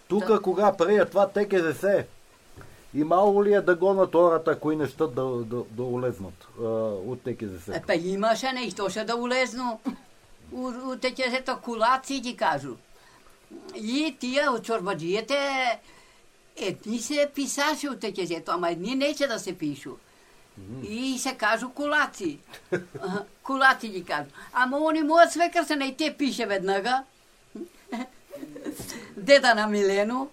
Тук кога прея това ТКЗС, имало ли е да гонат хората, кои не щат да улезнат от ТКЗС? Имаше нещо, ще да улезно. От ТКЗС-то кулаци ги кажу. И тия от чорбаджиите, едни се писаше от ТКЗС-то, ама едни нече да се пишу. И се кажу кулаци. Кулаци ги кажу. Ама они моят свекър се не те пише веднага. Деда на Милено.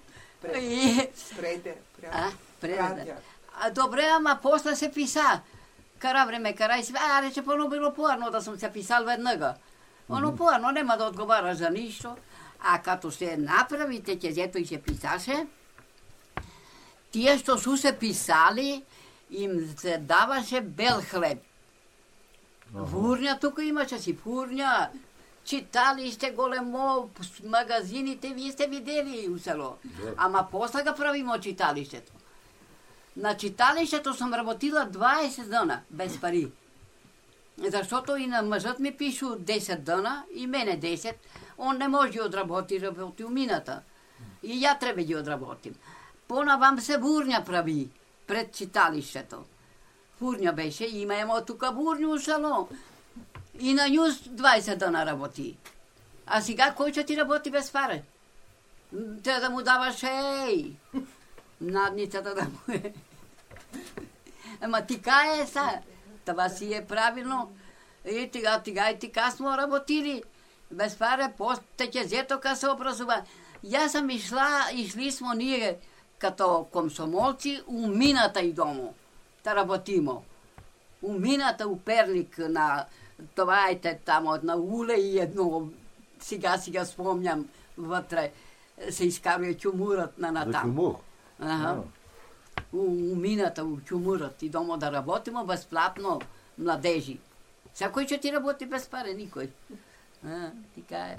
Добре, ама после се писа. Кара време, кара и се... рече, пълно било по-арно да съм се писал веднага. Оно по-арно нема да отговаря за нищо. А като се направи ТКЗ-то и се писаше, тия, що са се писали, им се даваше бел хлеб. Фурня, тук имаше си фурня, читалище големо, магазините, вие сте видели у село. Ама после го правимо читалището. На читалището съм работила 20 дена без пари. Защото и на мъжът ми пишу 10 дена, и мене 10. Он не може да отработи, работи у мината. И я трябва да отработим. Понавам се бурня прави пред читалището. Бурня беше, имаемо тук бурня у село. И на нюз 20 дена работи. А сега кой ще ти работи без пари? Трябва да му даваш надницата да му е. Ама тика е са. Това си е правилно. И тика смо работили. Без пари, ТКЗ-то ка се образува. Я съм išli smo ние като комсомолци у мината и домо. Да работимо. У мината, у Перлик, на това е там на уле и едно, сега спомням, вътре се изкарва чумурът на натам. За чумур? Ага. У мината, у чумурът и домо да работимо безплатно младежи. Сега кой ще ти работи без пари? Никой. Така е.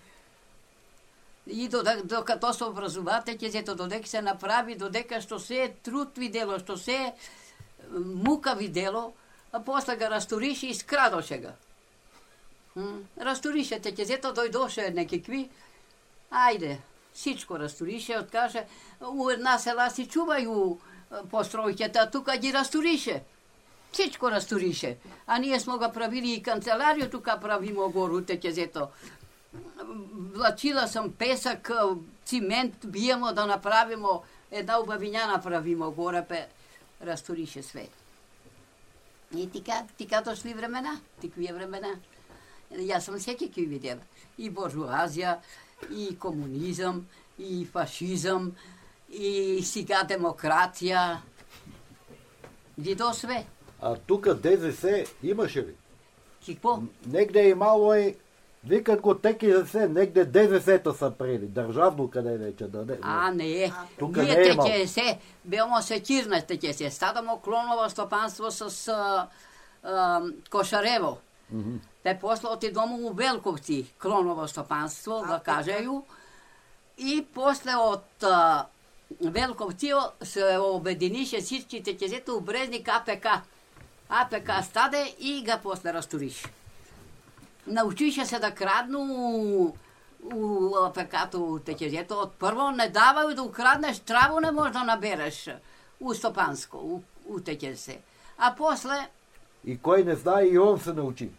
И докато се образователите, додека се направи, додека що се е труд видело, що се е мука видело, а после го разторише и скрадоше го. Разторише текезето, дойдоше некакви, айде, всичко разторише, откаже, у една села си чувaju постройките, а тук ги разторише. Всичко разторише. А ние сме го правили и канцеларию, тук правимо гору текезето. Влачила съм песък, цимент, биемо да направимо, една обавиня направимо горе, разторише свет. И така дошли времена, такива времена. Аз съм всеки видела. И буржуазия, и комунизъм, и фашизъм, и сега демокрация. Видо све. А тук ДЗС имаше ли? Какво? Негде имало викат го ТКЗС, негде ДЗС-та са прели. Държавно къде вече даде. Не. Тук ние не е имало. ТКЗС, бямо секирна ТКЗС. Стадамо клоново стопанство с Кошарево. Те после отидомо у Велковци, клоново стопанство, да кажеju. И после от Велковци се обединише всички ТКЗ-та у Брезник АПК. АПК стаде и го после разторише. Научише се да крадну у АПК-то, у ТКЗ-то. Първо не давaju да украднеш, траво не можеш да набереш у стопанско, у ТКЗ. А после... И кой не знае, и он се научи.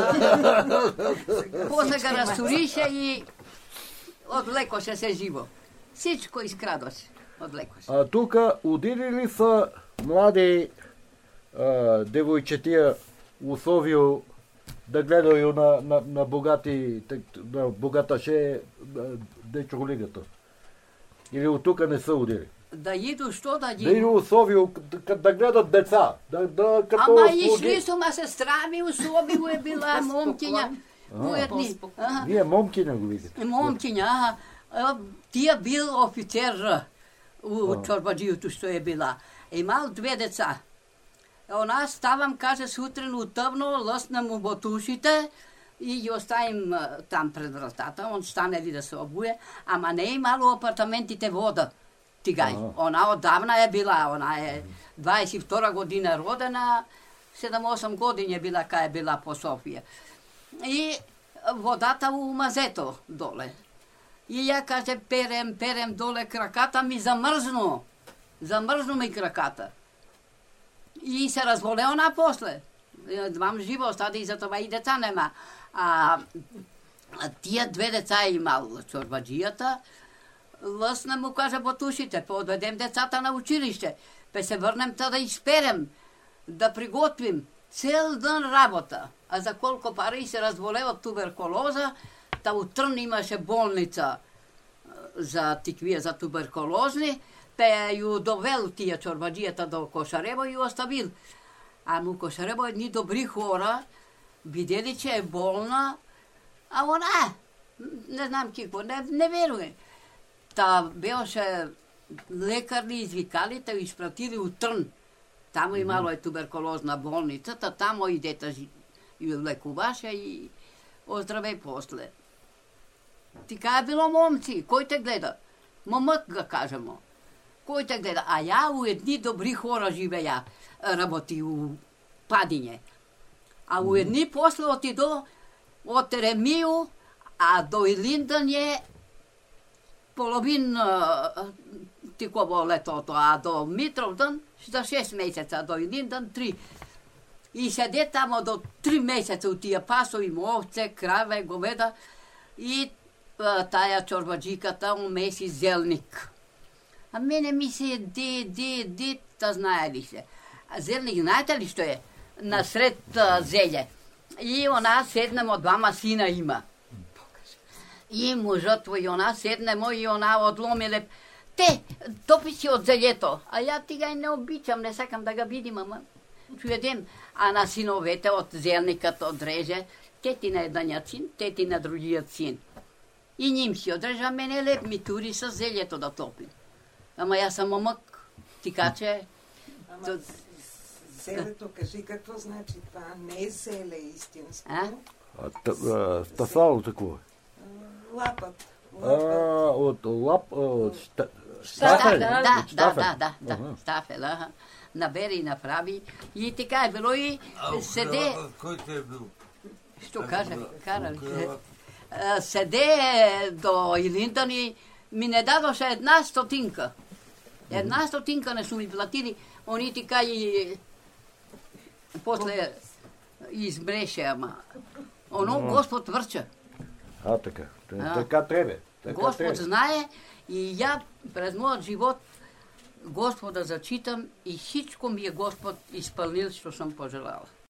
После го разторише и отлекоше се живо. Всичко изкрадоше. Отлекоше. А тук удили ли са млади девойчетия условия да гледaju на богаташе дечолигата? Или от тук не са удили? Да иду, що да ги... Да иду условия да гледат деца. Ама išli su ma sestra mi u sobi, je bila momkinja. Вие момкиня го видите? Момкиня, тия бил офицер у чорбаджиото, що е била. Имал 2 деца. Она ставам, каже, сутрин утъвно, лъсна му ботушите и ги оставим там пред вратата. Он стане ли да се обуе, ама не е имало апартаментите вода. Тигай. Она отдавна е била, она е 22 година родена, 7-8 години е била, кая е била по София. И водата у мазето доле. И ја каже, перем доле краката ми замрзну. Замрзну ми краката. И се разволео напосле. Мам живо остаде и затова и деца нема. А тие две деца имал чорбаджијата. Лъсна му каже по тушите, поодведем децата на училище, пе се върнем та да изперем, да приготвим. Цел ден работа. А за колко пари се разболева от туберкулоза, та утрн имаше болница за тиквија за туберкулозни, пе ju довел тия чорбаджијата до Кошарево и оставил. А му Кошарево едни добри хора, видели, че е болна, а она, не знам какво, не веруе. Та беше лекарни извикали, та изпратили у Трн. Тамо имало е туберкулозна болница, та тамо и дета ја лекуваше и оздраве после. Така е било, момци, кој те гледа? Момък га кажемо. Кој те гледа? А ја у едни добри хора живеја, работи у Падиње. А у едни после отидо од Теремију, а до Илиндан е половин тиково летото, а до Митровдан за 6 месеца, до Илиндан 3. И седе тамо до 3 месеца у тия пасови, овце, краве, говеда и тая чорбаджиката умеси зелник. А мене ми се де, та знае ли се. А зелник, знаете ли што е? Насред зеле. И она седнемо, двама сина има. И мъжът и она седнемо и она отломиле. Те, топи си от зелето. А ја тига и не обичам, не сакам да га видим, ама чуедем. А на синовете от зелникът одреже, тети на еднањат син, тети на другият син. И ним си одрежа, мене леп ми тури с зелето да топим. Ама јас сам момък, така че... Ама зелето, кажи какво значи това? Не е зеле истинско. Стафало такова. Лапът. От лап... Штафел. Да, штафел. Набери и направи. И така е било и седе... Кој те е бил? Што кажа, карали. Седе до Илиндан и ми не дадоше една стотинка. Една стотинка не су ми платили. Они така и... После избреше, ама... Оно Господ врча. Така. Така треба. Господ знае и ја през мојот живот Господа зачитам и всичко ми е Господ испълнил што сам пожелала.